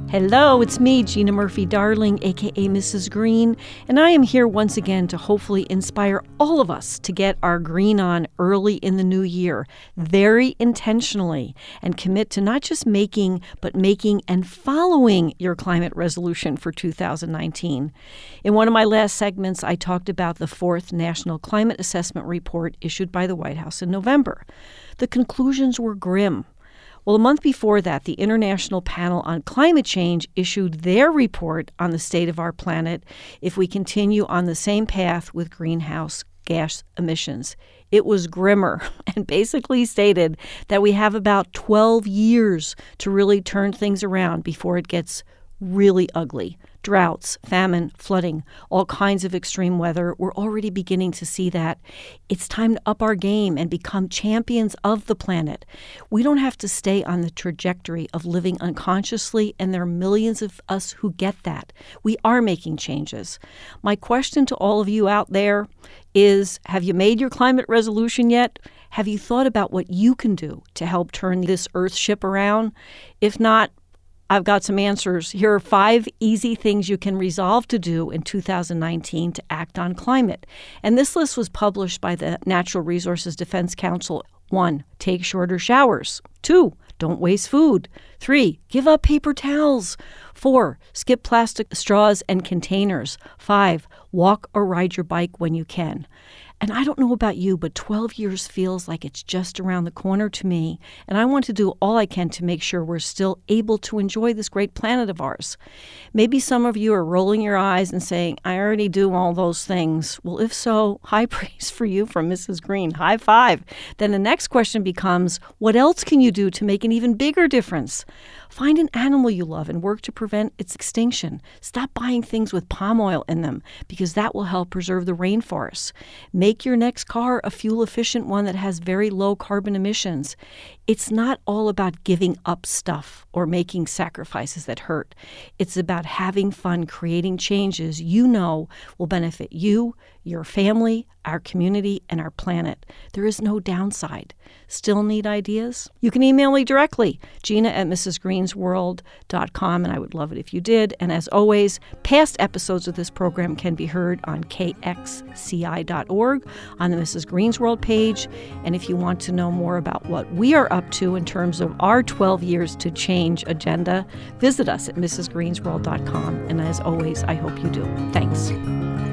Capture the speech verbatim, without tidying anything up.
Hello, it's me, Gina Murphy Darling, aka Missus Green, and I am here once again to hopefully inspire all of us to get our green on early in the new year, very intentionally, and commit to not just making, but making and following your climate resolution for two thousand nineteen. In one of my last segments, I talked about the fourth National Climate Assessment Report issued by the White House in November. The conclusions were grim. Well, a month before that, the International Panel on Climate Change issued their report on the state of our planet if we continue on the same path with greenhouse gas emissions. It was grimmer and basically stated that we have about twelve years to really turn things around before it gets really ugly. Droughts, famine, flooding, all kinds of extreme weather. We're already beginning to see that. It's time to up our game and become champions of the planet. We don't have to stay on the trajectory of living unconsciously, and there are millions of us who get that. We are making changes. My question to all of you out there is, have you made your climate resolution yet? Have you thought about what you can do to help turn this Earth ship around? If not, I've got some answers. Here are five easy things you can resolve to do in two thousand nineteen to act on climate. And this list was published by the Natural Resources Defense Council. One, take shorter showers. Two, don't waste food. Three, give up paper towels. Four, skip plastic straws and containers. Five, walk or ride your bike when you can. And I don't know about you, but twelve years feels like it's just around the corner to me. And I want to do all I can to make sure we're still able to enjoy this great planet of ours. Maybe some of you are rolling your eyes and saying, I already do all those things. Well, if so, high praise for you from Missus Green. High five. Then the next question becomes, what else can you do to make an even bigger difference? Find an animal you love and work to prevent its extinction. Stop buying things with palm oil in them, because that will help preserve the rainforests. Make your next car a fuel-efficient one that has very low carbon emissions. It's not all about giving up stuff or making sacrifices that hurt. It's about having fun creating changes you know will benefit you, your family, our community, and our planet. There is no downside. Still need ideas? You can email me directly, Gina at missus greens world dot com, and I would love it if you did. And as always, past episodes of this program can be heard on K X C I dot org on the Missus Green's World page. And if you want to know more about what we are up to in terms of our twelve years to change agenda, visit us at missus greens world dot com. And as always, I hope you do. Thanks.